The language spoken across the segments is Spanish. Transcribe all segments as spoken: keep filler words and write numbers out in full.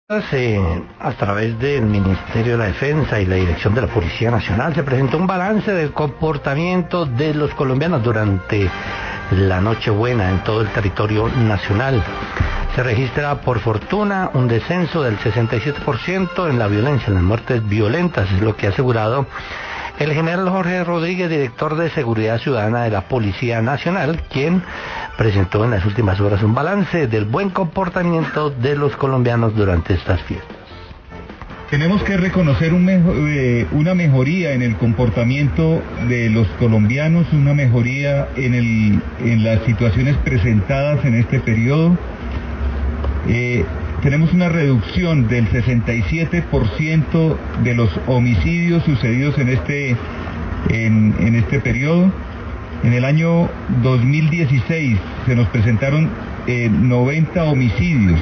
Eh, a través del Ministerio de la Defensa y la Dirección de la Policía Nacional se presentó un balance del comportamiento de los colombianos durante la Nochebuena en todo el territorio nacional. Se registra, por fortuna, un descenso del sesenta y siete por ciento en la violencia, en las muertes violentas, es lo que ha asegurado el general Jorge Rodríguez, director de Seguridad Ciudadana de la Policía Nacional, quien presentó en las últimas horas un balance del buen comportamiento de los colombianos durante estas fiestas. Tenemos que reconocer un mejor, eh, una mejoría en el comportamiento de los colombianos, una mejoría en, el, en las situaciones presentadas en este periodo. Eh, tenemos una reducción del sesenta y siete por ciento de los homicidios sucedidos en este, en, en este periodo. En el año dos mil dieciséis se nos presentaron eh, noventa homicidios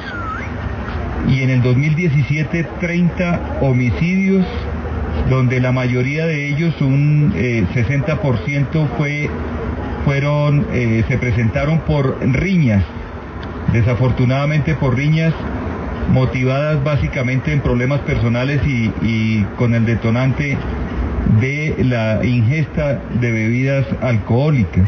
y en el dos mil diecisiete treinta homicidios, donde la mayoría de ellos, un eh, sesenta por ciento fue, fueron, eh, se presentaron por riñas, desafortunadamente por riñas motivadas básicamente en problemas personales y, y con el detonante de la ingesta de bebidas alcohólicas.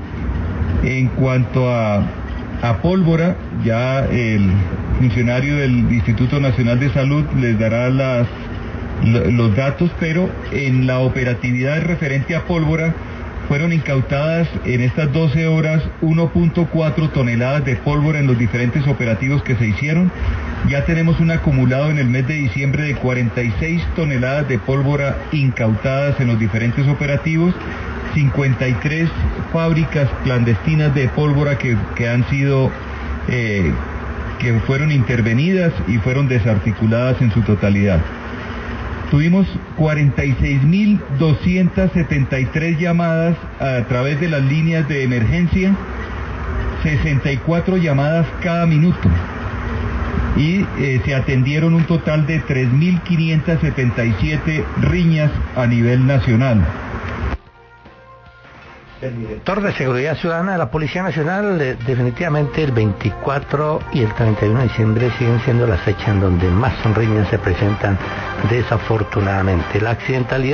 En cuanto a, a pólvora, ya el funcionario del Instituto Nacional de Salud les dará las, los datos, pero en la operatividad referente a pólvora fueron incautadas en estas doce horas uno punto cuatro toneladas de pólvora en los diferentes operativos que se hicieron. Ya tenemos un acumulado en el mes de diciembre de cuarenta y seis toneladas de pólvora incautadas en los diferentes operativos, cincuenta y tres fábricas clandestinas de pólvora que, que han sido, eh, que fueron intervenidas y fueron desarticuladas en su totalidad. Tuvimos cuarenta y seis mil doscientas setenta y tres llamadas a través de las líneas de emergencia, sesenta y cuatro llamadas cada minuto, y eh, se atendieron un total de tres mil quinientas setenta y siete riñas a nivel nacional. El director de Seguridad Ciudadana de la Policía Nacional, eh, definitivamente el veinticuatro y el treinta y uno de diciembre siguen siendo las fechas en donde más riñas se presentan, desafortunadamente. La accidentalidad